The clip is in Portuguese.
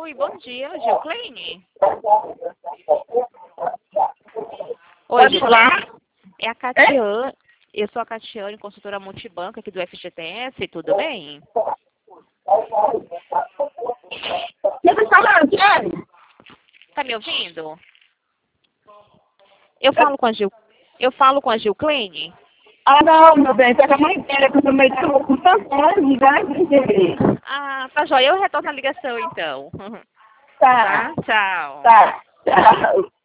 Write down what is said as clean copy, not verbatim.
Oi, bom dia, Gilcleine. Oi, Pode falar? é a Catiane. Eu sou a Catiane, consultora multibanco aqui do FGTS, tudo bem? Você está falando, Tiane? Tá me ouvindo? Eu falo com a Gilcleine? Ah, não, meu bem, tá com a mãe dela, que eu também estou com tantos anos, vai entender. Ah, tá joia. Eu retorno a ligação, então. Tá, Tá? Tchau. tá, tchau.